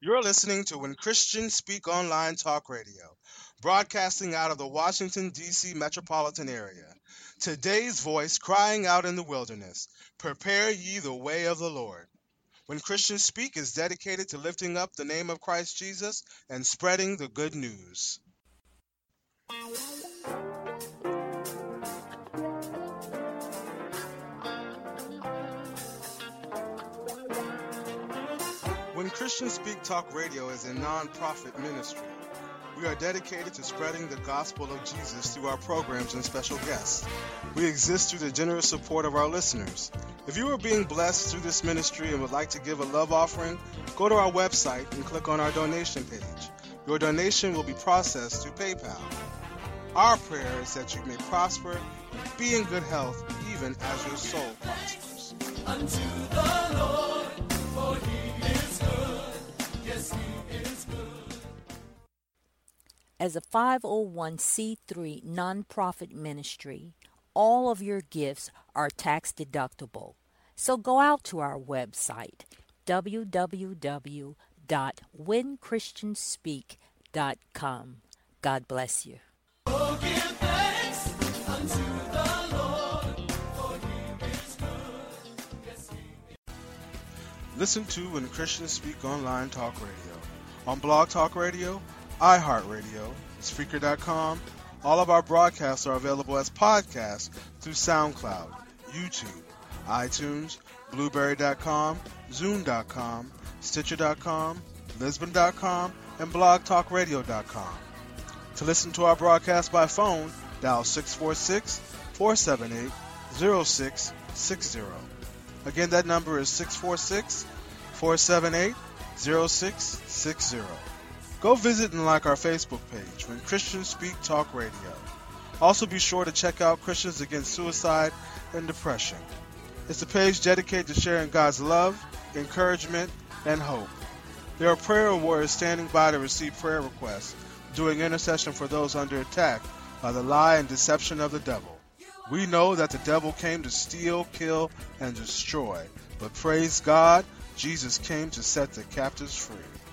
You're listening to When Christians Speak Online Talk Radio, broadcasting out of the Washington, D.C. metropolitan area. Today's voice crying out in the wilderness, prepare ye the way of the Lord. When Christians Speak is dedicated to lifting up the name of Christ Jesus and spreading the good news. When Christians Speak Talk Radio is a non-profit ministry. We are dedicated to spreading the gospel of Jesus through our programs and special guests. We exist through the generous support of our listeners. If you are being blessed through this ministry and would like to give a love offering, go to our website and click on our donation page. Your donation will be processed through PayPal. Our prayer is that you may prosper and be in good health even as your soul prospers. Unto the Lord, for he is good. Yes, he is good. As a 501c3 nonprofit ministry, all of your gifts are tax deductible. So go out to our website, www.whenchristianspeak.com. God bless you. Oh, give thanks unto the Lord, for he is good. Yes, he is. Listen to When Christians Speak Online Talk Radio. On Blog Talk Radio, iHeartRadio, Spreaker.com. All of our broadcasts are available as podcasts through SoundCloud, YouTube, iTunes, Blueberry.com, Zoom.com, Stitcher.com, Lisbon.com, and BlogTalkRadio.com. To listen to our broadcast by phone, dial 646-478-0660. Again, that number is 646-478-0660. Go visit and like our Facebook page, When Christians Speak Talk Radio. Also be sure to check out Christians Against Suicide and Depression. It's a page dedicated to sharing God's love, encouragement, and hope. There are prayer warriors standing by to receive prayer requests, doing intercession for those under attack by the lie and deception of the devil. We know that the devil came to steal, kill, and destroy, but praise God, Jesus came to set the captives free.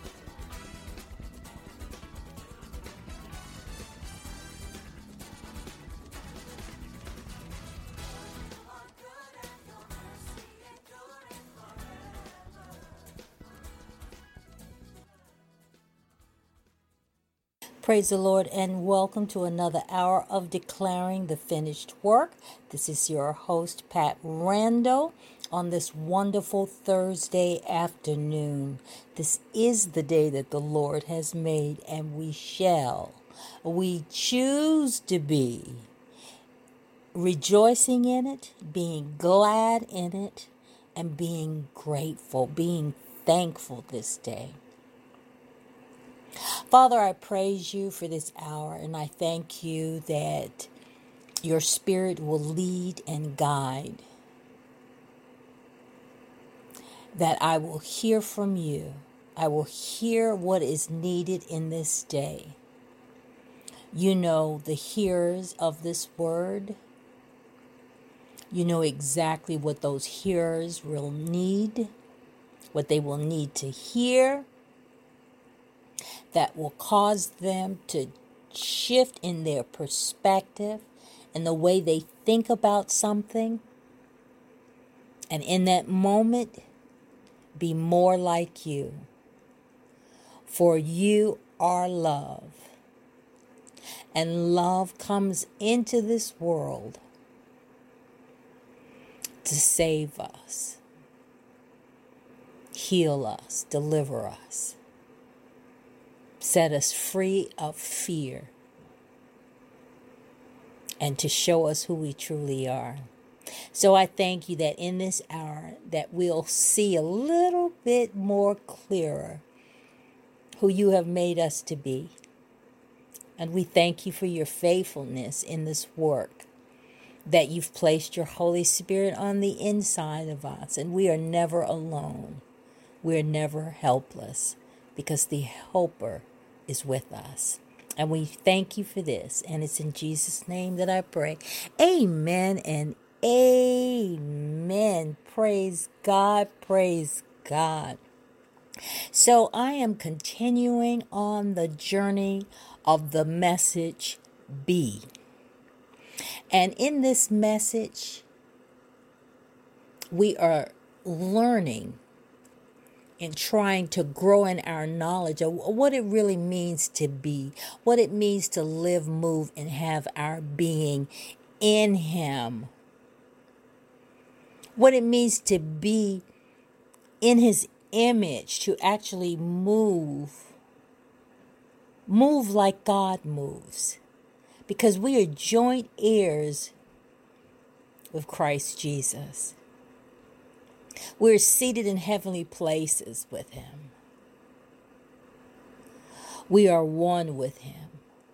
Praise the Lord and welcome to another hour of Declaring the Finished Work. This is your host, Pat Randall, on this wonderful Thursday afternoon. This is the day that the Lord has made, and we choose to be rejoicing in it, being glad in it, and being grateful, being thankful this day. Father, I praise you for this hour, and I thank you that your Spirit will lead and guide, that I will hear from you. I will hear what is needed in this day. You know the hearers of this word. You know exactly what those hearers will need, what they will need to hear, that will cause them to shift in their perspective and the way they think about something. And in that moment, be more like you. For you are love. And love comes into this world to save us, heal us, deliver us, set us free of fear, and to show us who we truly are. So I thank you that in this hour that we'll see a little bit more clearer who you have made us to be. And we thank you for your faithfulness in this work, that you've placed your Holy Spirit on the inside of us, and we are never alone. We're never helpless, because the Helper is with us. And we thank you for this. And it's in Jesus' name that I pray. Amen and amen. Praise God. Praise God. So I am continuing on the journey of the message B. And in this message, we are learning and trying to grow in our knowledge of what it really means to be, what it means to live, move, and have our being in Him, what it means to be in His image, to actually move like God moves, because we are joint heirs with Christ Jesus. We're seated in heavenly places with Him. We are one with Him.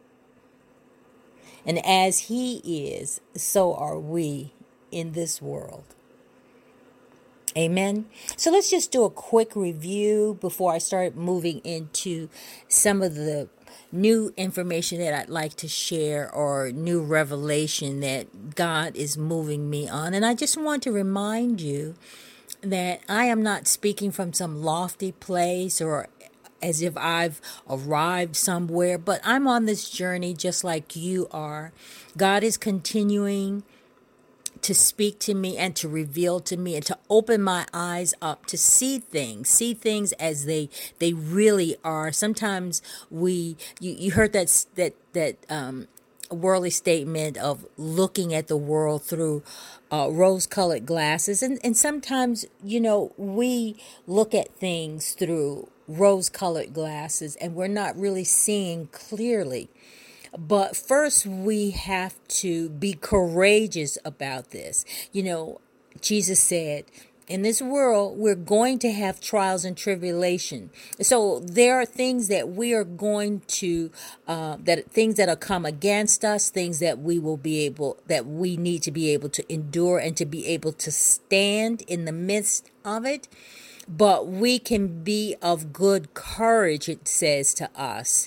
And as He is, so are we in this world. Amen. So let's just do a quick review before I start moving into some of the new information that I'd like to share, or new revelation that God is moving me on. And I just want to remind you that I am not speaking from some lofty place or as if I've arrived somewhere, but I'm on this journey just like you are. God is continuing to speak to me and to reveal to me and to open my eyes up to see things as they really are. Sometimes you heard that worldly statement of looking at the world through rose-colored glasses, and sometimes we look at things through rose-colored glasses and we're not really seeing clearly. But first, we have to be courageous about this. Jesus said, in this world, we're going to have trials and tribulation. So there are things that we are going to, things that will come against us, things that we need to be able to endure and to be able to stand in the midst of it. But we can be of good courage, it says to us.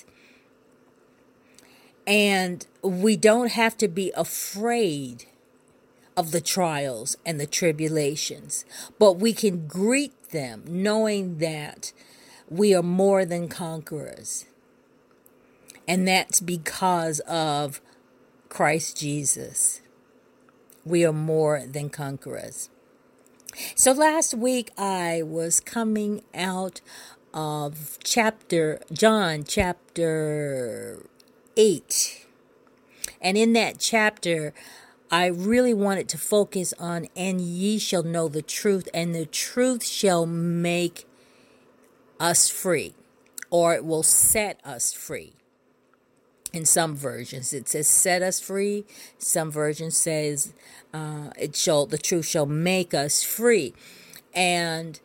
And we don't have to be afraid of the trials and the tribulations, but we can greet them knowing that we are more than conquerors. And that's because of Christ Jesus. We are more than conquerors. So last week I was coming out of John chapter 8. And in that chapter, I really wanted to focus on, and ye shall know the truth, and the truth shall make us free, or it will set us free. In some versions, it says set us free. Some versions says the truth shall make us free. And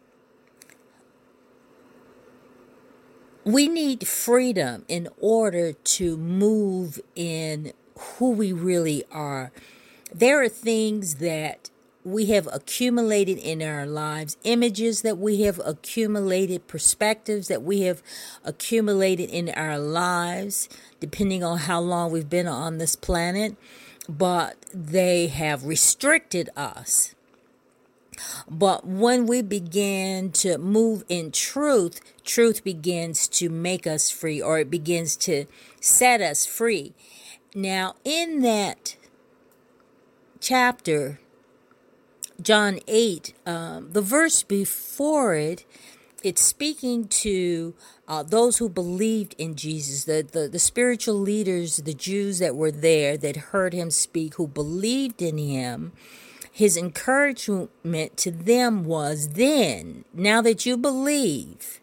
we need freedom in order to move in who we really are. There are things that we have accumulated in our lives, images that we have accumulated, perspectives that we have accumulated in our lives, depending on how long we've been on this planet, but they have restricted us. But when we begin to move in truth, truth begins to make us free, or it begins to set us free. Now, in that chapter, John 8, the verse before it, it's speaking to those who believed in Jesus, the spiritual leaders, the Jews that were there that heard him speak, who believed in him. His encouragement to them was, then, now that you believe,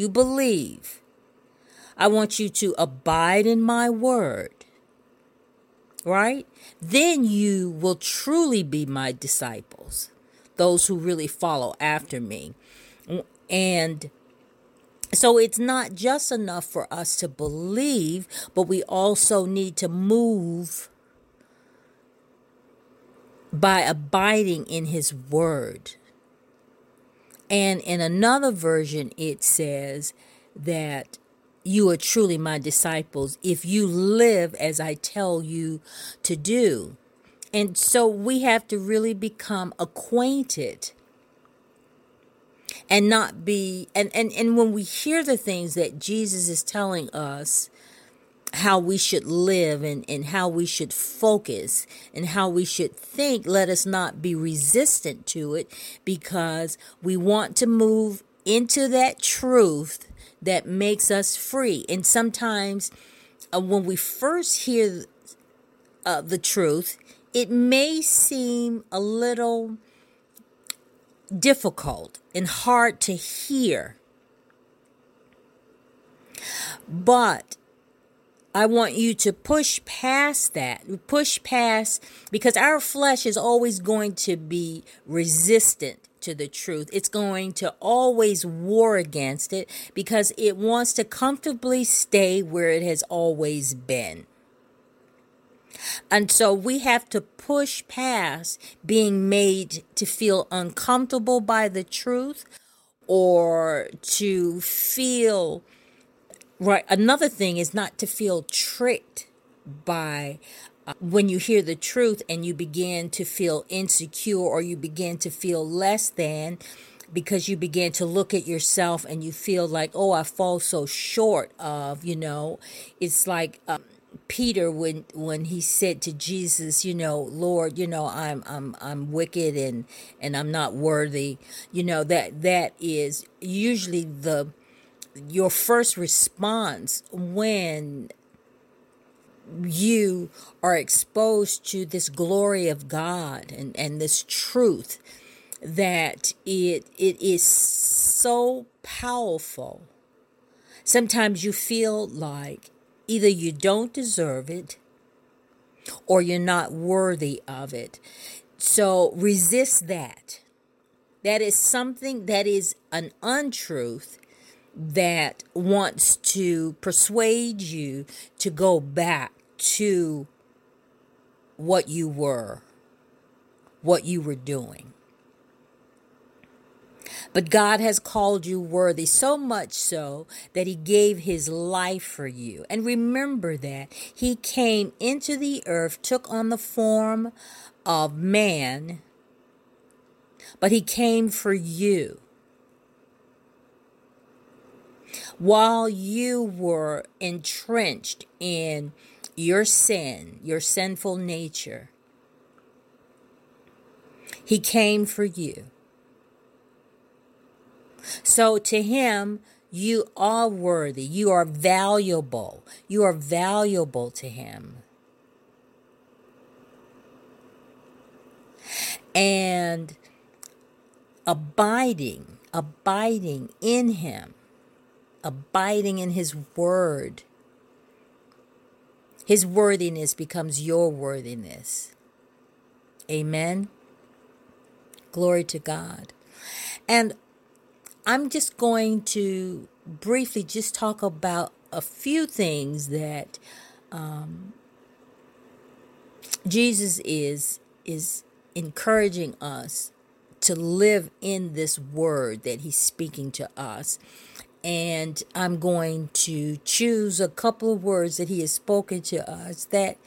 I want you to abide in my word, right? Then you will truly be my disciples, those who really follow after me. And so it's not just enough for us to believe, but we also need to move by abiding in his word. And in another version, it says that you are truly my disciples if you live as I tell you to do. And so we have to really become acquainted and not be, and when we hear the things that Jesus is telling us, how we should live and how we should focus and how we should think, let us not be resistant to it, because we want to move into that truth that makes us free. And sometimes when we first hear the truth, it may seem a little difficult and hard to hear. But I want you to push past that. Push past, because our flesh is always going to be resistant to the truth. It's going to always war against it because it wants to comfortably stay where it has always been. And so we have to push past being made to feel uncomfortable by the truth, or to feel right. Another thing is not to feel tricked by when you hear the truth and you begin to feel insecure, or you begin to feel less than, because you begin to look at yourself and you feel like, oh, I fall so short of, it's like Peter when he said to Jesus, Lord, I'm wicked and I'm not worthy. That is usually your first response when you are exposed to this glory of God and this truth, that it is so powerful. Sometimes you feel like either you don't deserve it or you're not worthy of it. So resist that. That is something that is an untruth that wants to persuade you to go back to what you were doing. But God has called you worthy, so much so that he gave his life for you. And remember that he came into the earth, took on the form of man, but he came for you. While you were entrenched in your sin, your sinful nature, he came for you. So to him, you are worthy. You are valuable. You are valuable to him. And abiding in him, abiding in his word, his worthiness becomes your worthiness. Amen. Glory to God. And I'm just going to briefly just talk about a few things that Jesus is encouraging us to live in this word that he's speaking to us. And I'm going to choose a couple of words that he has spoken to us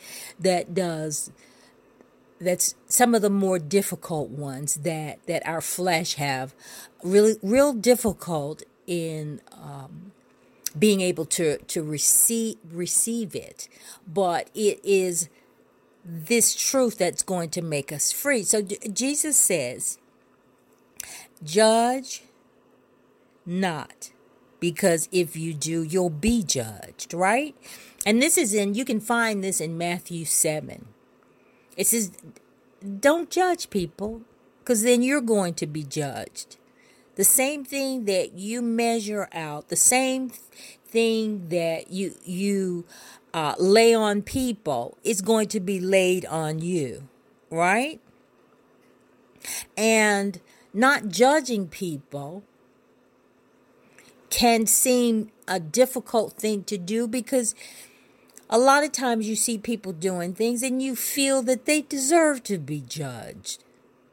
that's some of the more difficult ones that our flesh have real difficult in being able to receive it. But it is this truth that's going to make us free. So Jesus says, judge not, because if you do, you'll be judged, right? And you can find this in Matthew 7. It says, don't judge people, because then you're going to be judged. The same thing that you measure out, the same thing that you lay on people, is going to be laid on you, right? And not judging people can seem a difficult thing to do, because a lot of times you see people doing things and you feel that they deserve to be judged.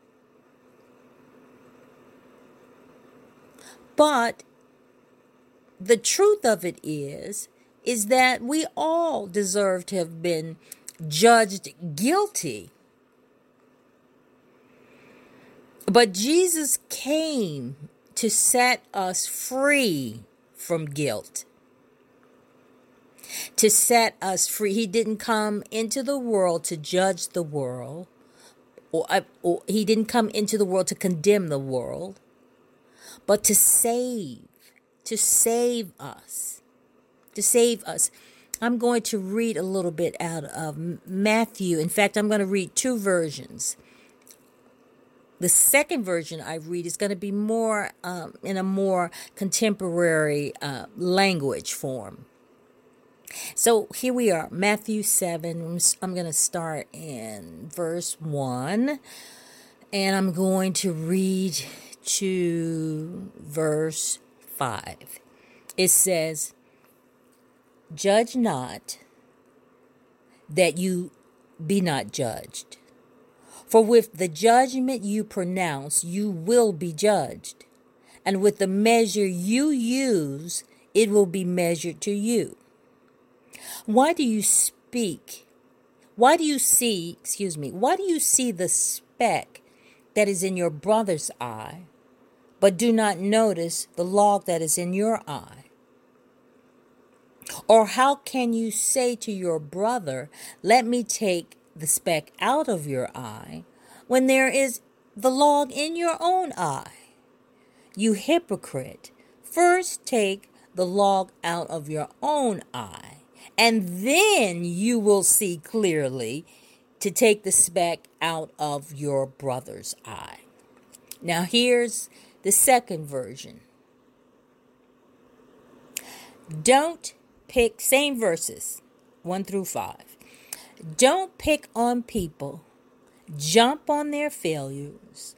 But the truth of it is that we all deserve to have been judged guilty. But Jesus came to set us free from guilt, to set us free. He didn't come into the world to judge the world, or he didn't come into the world to condemn the world, but to save us, to save us. I'm going to read a little bit out of Matthew. In fact, I'm going to read two versions. The second version I read is going to be more in a more contemporary language form. So here we are, Matthew 7. I'm going to start in verse 1, and I'm going to read to verse 5. It says, "Judge not, that you be not judged. For with the judgment you pronounce, you will be judged. And with the measure you use, it will be measured to you. Why do you see the speck that is in your brother's eye, but do not notice the log that is in your eye? Or how can you say to your brother, let me take the speck out of your eye, when there is the log in your own eye? You hypocrite, first take the log out of your own eye, and then you will see clearly to take the speck out of your brother's eye." Now here's the second version. Don't pick, same verses, 1 through 5. Don't pick on people, jump on their failures,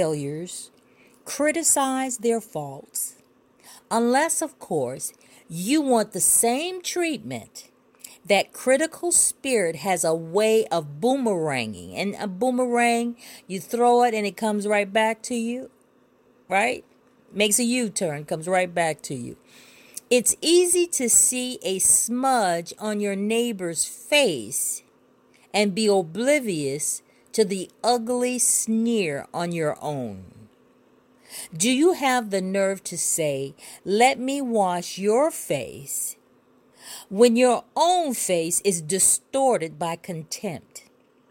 criticize their faults, unless, of course, you want the same treatment. That critical spirit has a way of boomeranging. And a boomerang, you throw it and it comes right back to you, right? Makes a U-turn, comes right back to you. It's easy to see a smudge on your neighbor's face and be oblivious to the ugly sneer on your own. Do you have the nerve to say, let me wash your face, when your own face is distorted by contempt?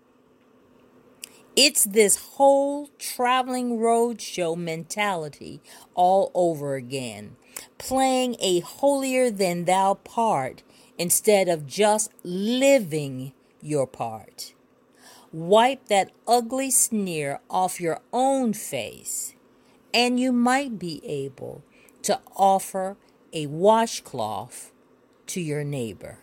It's this whole traveling roadshow mentality all over again, playing a holier-than-thou part instead of just living your part. Wipe that ugly sneer off your own face, and you might be able to offer a washcloth to your neighbor.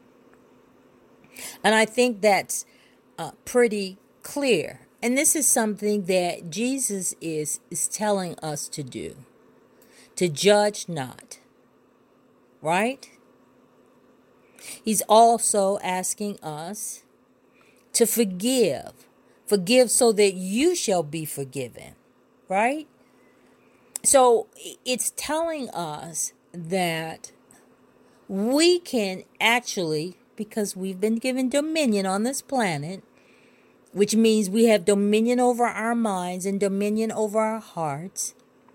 And I think that's pretty clear. And this is something that Jesus is telling us to do. To judge not. Right? He's also asking us to forgive. Forgive so that you shall be forgiven. Right? So it's telling us that we can actually, because we've been given dominion on this planet, which means we have dominion over our minds and dominion over our hearts.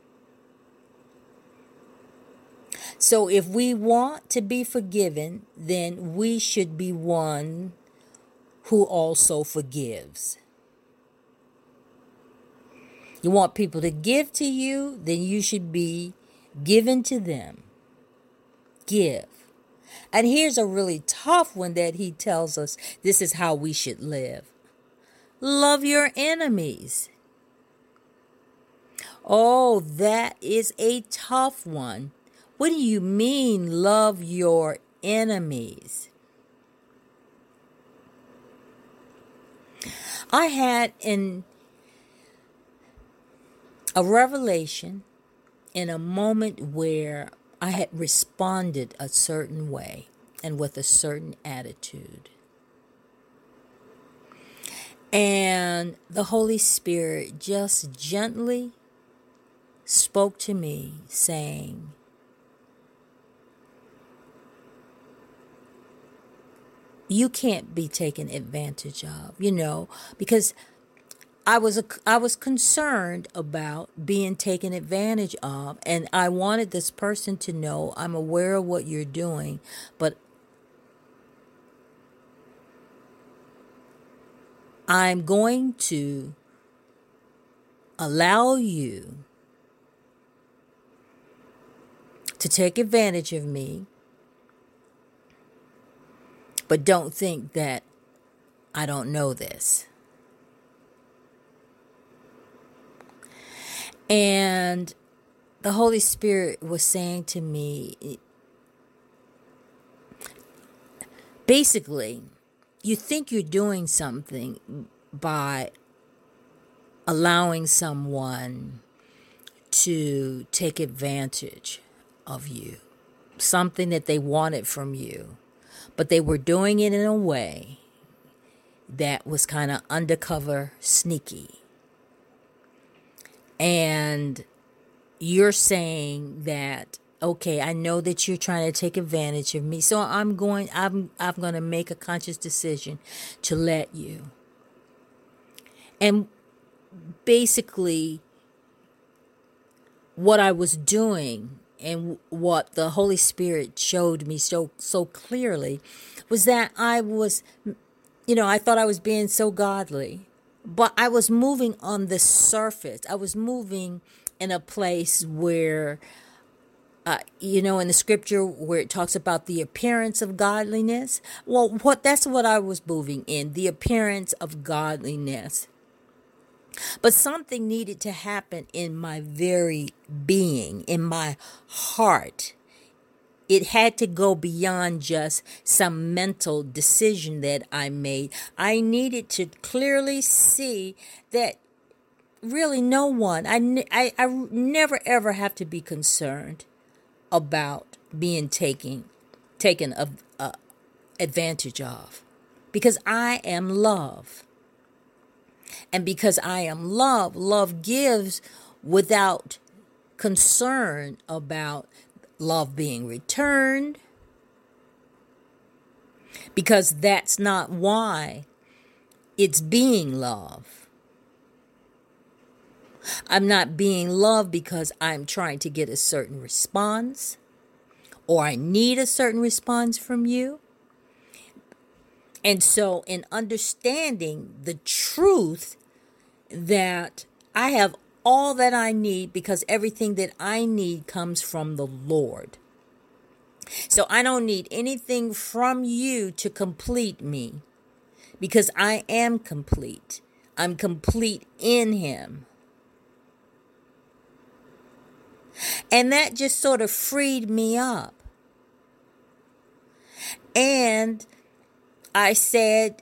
So if we want to be forgiven, then we should be one who also forgives. You want people to give to you, then you should be given to them. Give. And here's a really tough one that he tells us this is how we should live. Love your enemies. Oh, that is a tough one. What do you mean, love your enemies? I had a revelation in a moment where I had responded a certain way and with a certain attitude. And the Holy Spirit just gently spoke to me saying, you can't be taken advantage of, because I was concerned about being taken advantage of, and I wanted this person to know I'm aware of what you're doing, but I'm going to allow you to take advantage of me, but don't think that I don't know this. And the Holy Spirit was saying to me, basically, you think you're doing something by allowing someone to take advantage of you, something that they wanted from you, but they were doing it in a way that was kind of undercover, sneaky. And you're saying that, okay, I know that you're trying to take advantage of me, so I'm going to make a conscious decision to let you. And basically, what I was doing and what the Holy Spirit showed me so clearly was that I was, I thought I was being so godly, but I was moving on the surface. I was moving in a place where, in the scripture where it talks about the appearance of godliness. Well, that's what I was moving in, the appearance of godliness. But something needed to happen in my very being, in my heart. It had to go beyond just some mental decision that I made. I needed to clearly see that really no one, I never ever have to be concerned about being taken advantage of, because I am love. And because I am love, love gives without concern about love being returned, because that's not why it's being love. I'm not being love because I'm trying to get a certain response, or I need a certain response from you. And so in understanding the truth that I have all that I need, because everything that I need comes from the Lord. So I don't need anything from you to complete me, because I am complete. I'm complete in Him. And that just sort of freed me up. And I said,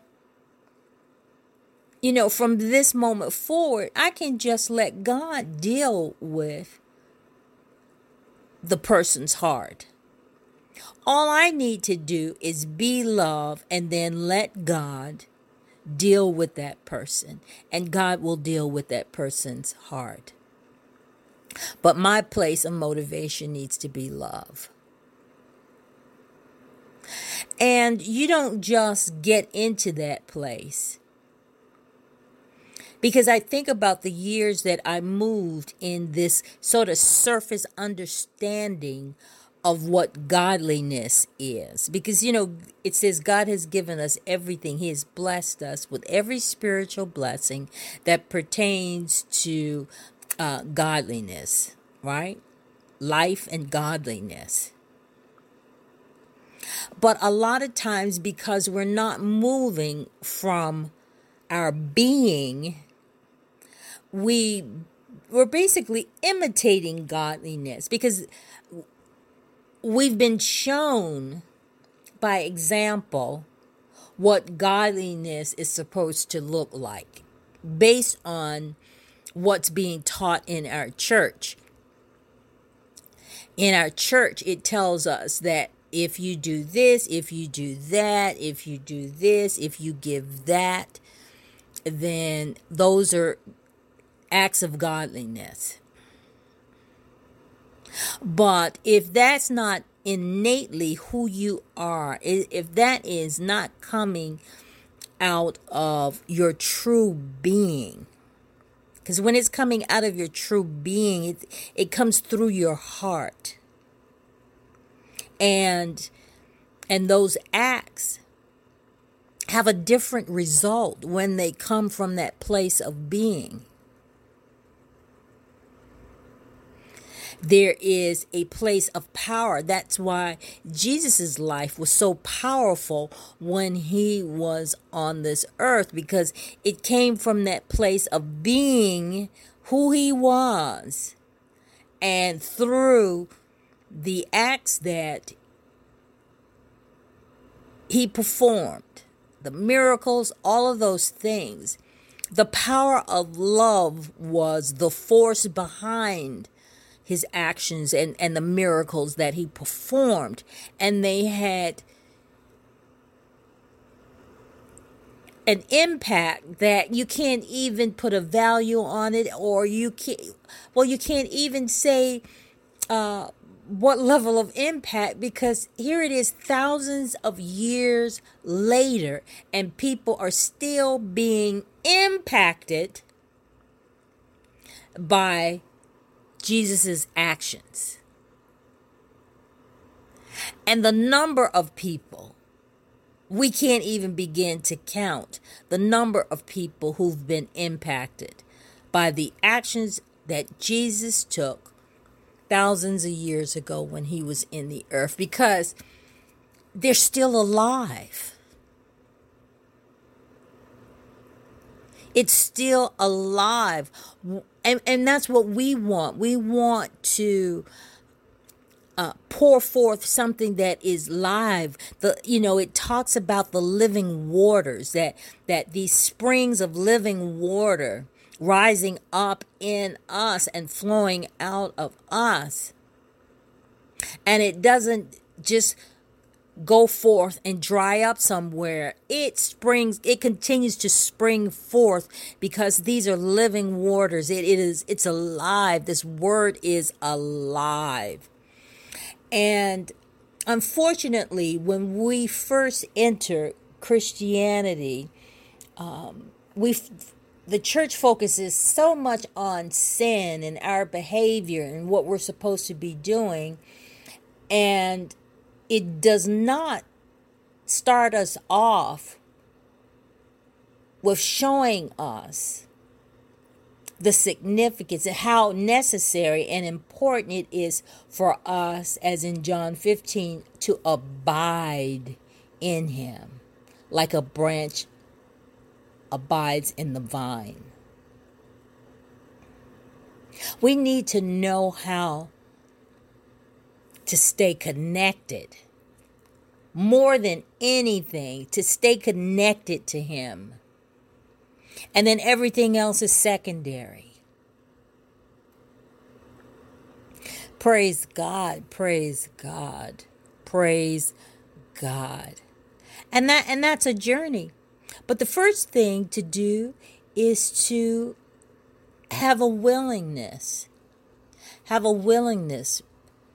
from this moment forward, I can just let God deal with the person's heart. All I need to do is be love, and then let God deal with that person, and God will deal with that person's heart. But my place of motivation needs to be love. And you don't just get into that place. Because I think about the years that I moved in this sort of surface understanding of what godliness is. Because, it says God has given us everything. He has blessed us with every spiritual blessing that pertains to godliness, right? Life and godliness. But a lot of times, because we're not moving from our being, we're basically imitating godliness, because we've been shown by example what godliness is supposed to look like based on what's being taught in our church. In our church, it tells us that if you do this, if you do that, if you do this, if you give that, then those are acts of godliness. But if that's not innately who you are, if that is not coming out of your true being, Because when it's coming out of your true being, it comes through your heart. And those acts have a different result when they come from that place of being. There is a place of power. That's why Jesus' life was so powerful when he was on this earth, because it came from that place of being who he was. And through the acts that he performed, the miracles, all of those things, the power of love was the force behind his actions and the miracles that he performed. And they had an impact that you can't even put a value on it, or you can't even say what level of impact, because here it is thousands of years later and people are still being impacted by Jesus's actions. And the number of people, we can't even begin to count the number of people who've been impacted by the actions that Jesus took thousands of years ago when he was in the earth, because they're still alive. It's still alive. And that's what we want. We want to pour forth something that is live. It talks about the living waters, that these springs of living water rising up in us and flowing out of us. And it doesn't just go forth and dry up somewhere. It continues to spring forth, because these are living waters. It's alive. This word is alive. And unfortunately, when we first enter Christianity, the church focuses so much on sin and our behavior and what we're supposed to be doing, and it does not start us off with showing us the significance and how necessary and important it is for us, as in John 15, to abide in him, like a branch abides in the vine. We need to know how to stay connected. More than anything, to stay connected to him. And then everything else is secondary. Praise God, praise God, praise God. And that's a journey. But the first thing to do is to have a willingness. Have a willingness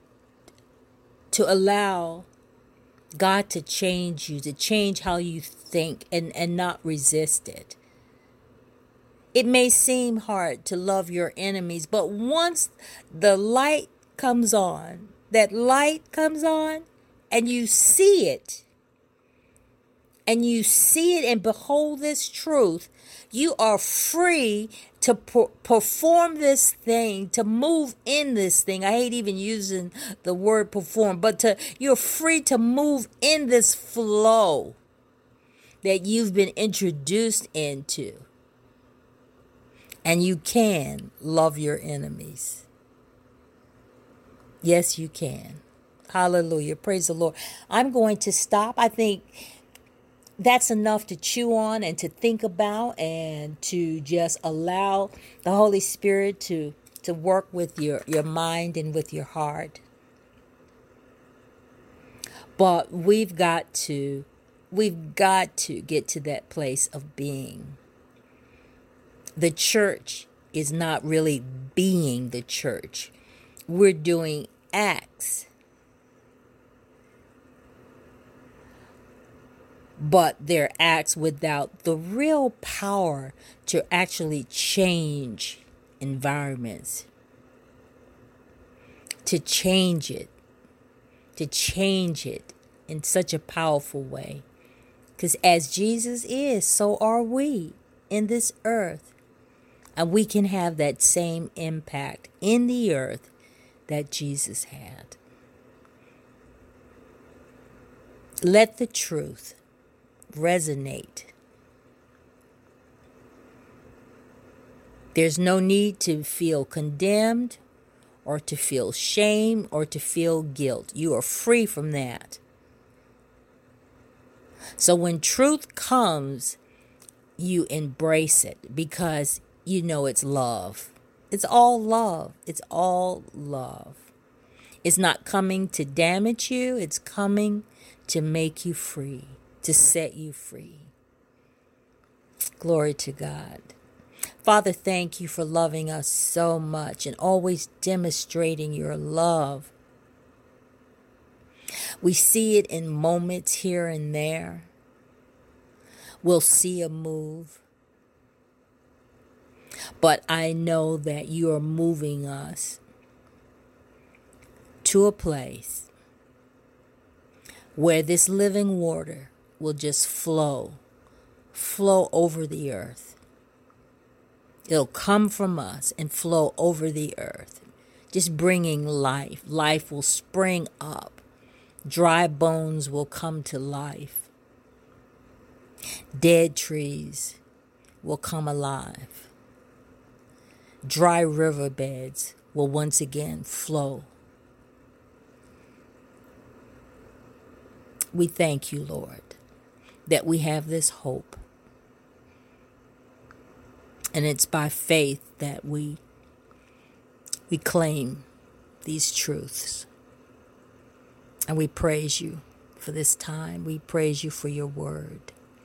to allow God to change you, to change how you think, and not resist it. It may seem hard to love your enemies, but once the light comes on, and you see it, and behold this truth, you are free to perform this thing, to move in this thing. I hate even using the word perform, but you're free to move in this flow that you've been introduced into. And you can love your enemies. Yes, you can. Hallelujah. Praise the Lord. I'm going to stop. I think that's enough to chew on and to think about, and to just allow the Holy Spirit to work with your mind and with your heart. But we've got to get to that place of being. The church is not really being the church. We're doing acts but they're acts without the real power to actually change environments, to change it in such a powerful way. Because as Jesus is, so are we in this earth. And we can have that same impact in the earth that Jesus had. Let the truth resonate. There's no need to feel condemned or to feel shame or to feel guilt. You are free from that. So when truth comes, you embrace it because you know it's love. It's all love. It's all love. It's not coming to damage you. It's coming to make you free, to set you free. Glory to God. Father, thank you for loving us so much and always demonstrating your love. We see it in moments here and there. We'll see a move. But I know that you are moving us to a place where this living water will just flow over the earth. It'll come from us and flow over the earth, just bringing life. Life will spring up. Dry bones will come to life. Dead trees will come alive. Dry riverbeds will once again flow. We thank you, Lord, that we have this hope. And it's by faith that we claim these truths. And we praise you for this time. We praise you for your word.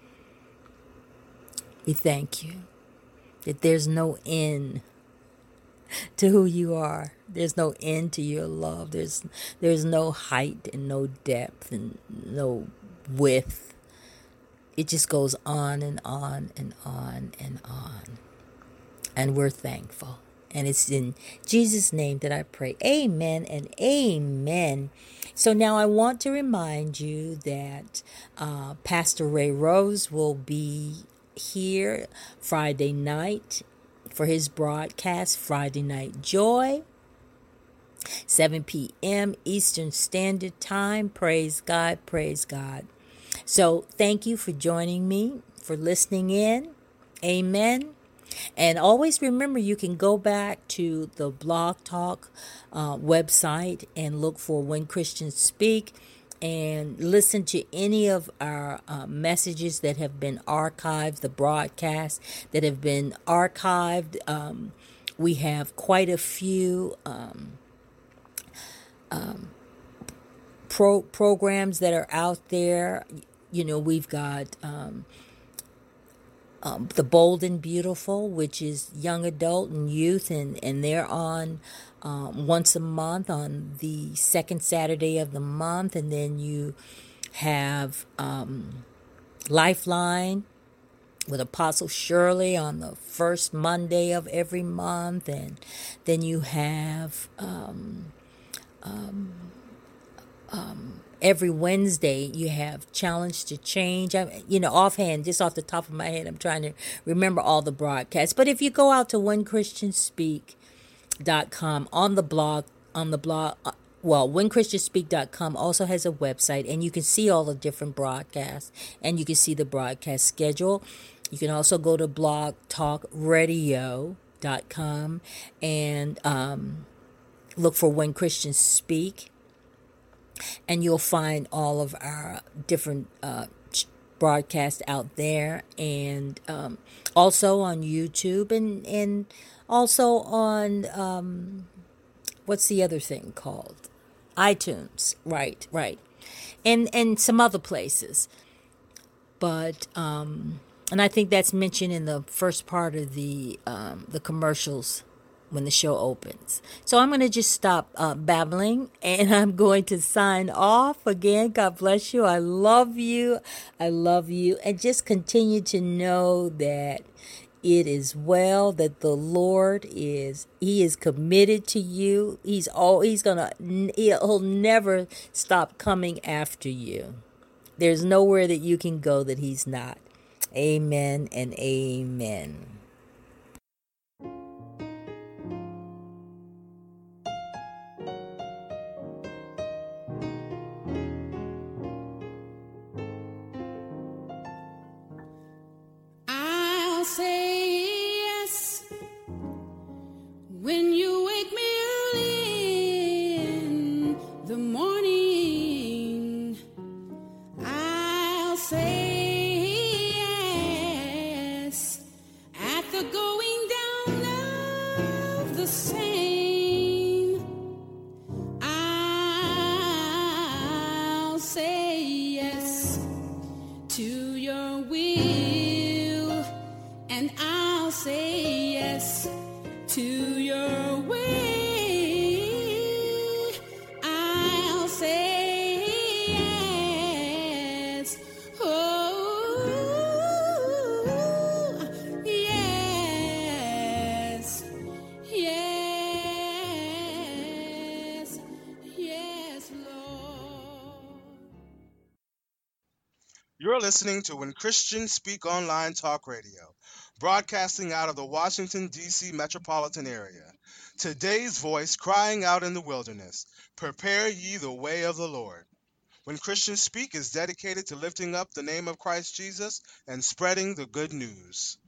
We thank you that there's no end to who you are. There's no end to your love. There's no height and no depth and no width. It just goes on and on and on and on. And we're thankful. And it's in Jesus' name that I pray. Amen and amen. So now I want to remind you that Pastor Ray Rose will be here Friday night for his broadcast, Friday Night Joy, 7 p.m. Eastern Standard Time. Praise God, praise God. So thank you for joining me, for listening in. Amen. And always remember, you can go back to the Blog Talk website and look for When Christians Speak and listen to any of our messages that have been archived, the broadcasts that have been archived. We have quite a few programs that are out there. You know, we've got The Bold and Beautiful, which is young adult and youth, and they're on once a month on the second Saturday of the month. And then you have Lifeline with Apostle Shirley on the first Monday of every month. And then you have every Wednesday you have Challenge to Change. Offhand, just off the top of my head, I'm trying to remember all the broadcasts. But if you go out to whenchristianspeak.com on the blog, whenchristianspeak.com also has a website, and you can see all the different broadcasts, and you can see the broadcast schedule. You can also go to blogtalkradio.com and look for When Christians Speak. And you'll find all of our different broadcasts out there, and also on YouTube, and also on what's the other thing called? iTunes, right, and some other places. But and I think that's mentioned in the first part of the commercials when the show opens. So I'm going to just stop babbling and I'm going to sign off again. God bless you. I love you. I love you. And just continue to know that it is well, that the Lord he is committed to you. He'll never stop coming after you. There's nowhere that you can go that he's not. Amen and amen. I'll say yes when you wake me early in the morning. I'll say yes at the going down of the same. I'll say yes to your will, and I'll say yes to your way. I'll say yes. Oh, yes. Yes. Yes, Lord. You're listening to When Christians Speak Online Talk Radio, broadcasting out of the Washington, D.C. metropolitan area. Today's voice crying out in the wilderness, prepare ye the way of the Lord. When Christians Speak is dedicated to lifting up the name of Christ Jesus and spreading the good news.